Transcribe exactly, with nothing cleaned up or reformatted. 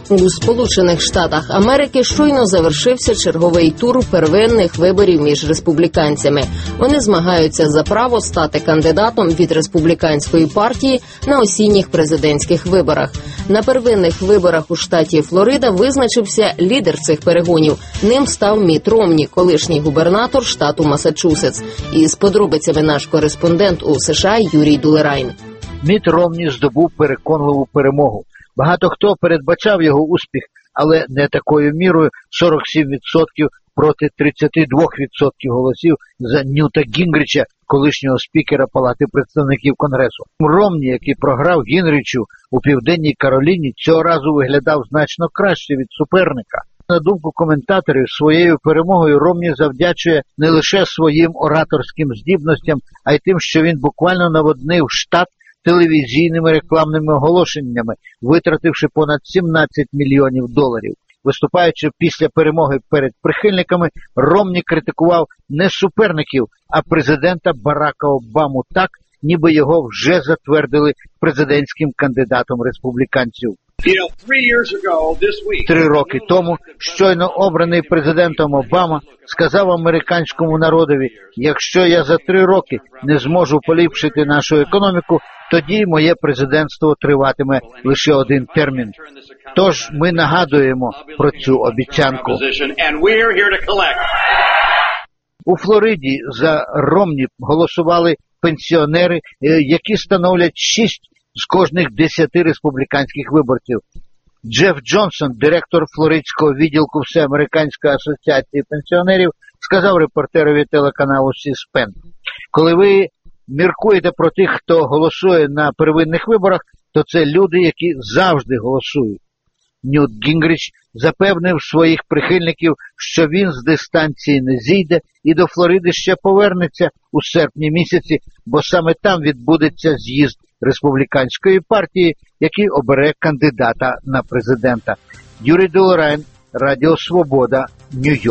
У Сполучених Штатах Америки щойно завершився черговий тур первинних виборів між республіканцями. Вони змагаються за право стати кандидатом від республіканської партії на осінніх президентських виборах. На первинних виборах у штаті Флорида визначився лідер цих перегонів. Ним став Мітт Ромні, колишній губернатор штату Масачусетс. І з подробицями наш кореспондент у США Юрій Дулерайн. Мітт Ромні здобув переконливу перемогу. Багато хто передбачав його успіх, але не такою мірою – сорок сім відсотків проти тридцять два відсотки голосів за Ньюта Гінгріча, колишнього спікера Палати представників Конгресу. Ромні, який програв Гінрічу у Південній Кароліні, цього разу виглядав значно краще від суперника. На думку коментаторів, своєю перемогою Ромні завдячує не лише своїм ораторським здібностям, а й тим, що він буквально наводнив штат телевізійними рекламними оголошеннями, витративши понад сімнадцять мільйонів доларів. Виступаючи після перемоги перед прихильниками, Ромні критикував не суперників, а президента Барака Обаму так, ніби його вже затвердили президентським кандидатом республіканців. Три роки тому щойно обраний президентом Обама сказав американському народові: якщо я за три роки не зможу поліпшити нашу економіку, тоді моє президентство триватиме лише один термін. Тож ми нагадуємо про цю обіцянку. У Флориді за Ромні голосували пенсіонери, які становлять шість з кожних десяти республіканських виборців. Джеф Джонсон, директор флоридського відділку Всеамериканської асоціації пенсіонерів, сказав репортерові телеканалу Сі-Спен: коли ви міркуєте про тих, хто голосує на первинних виборах, то це люди, які завжди голосують. Ньют Гінгріч запевнив своїх прихильників, що він з дистанції не зійде і до Флориди ще повернеться у серпні місяці, бо саме там відбудеться з'їзд республіканської партії, який обере кандидата на президента. Юрій Дулерайн, Радіо Свобода, Нью-Йорк.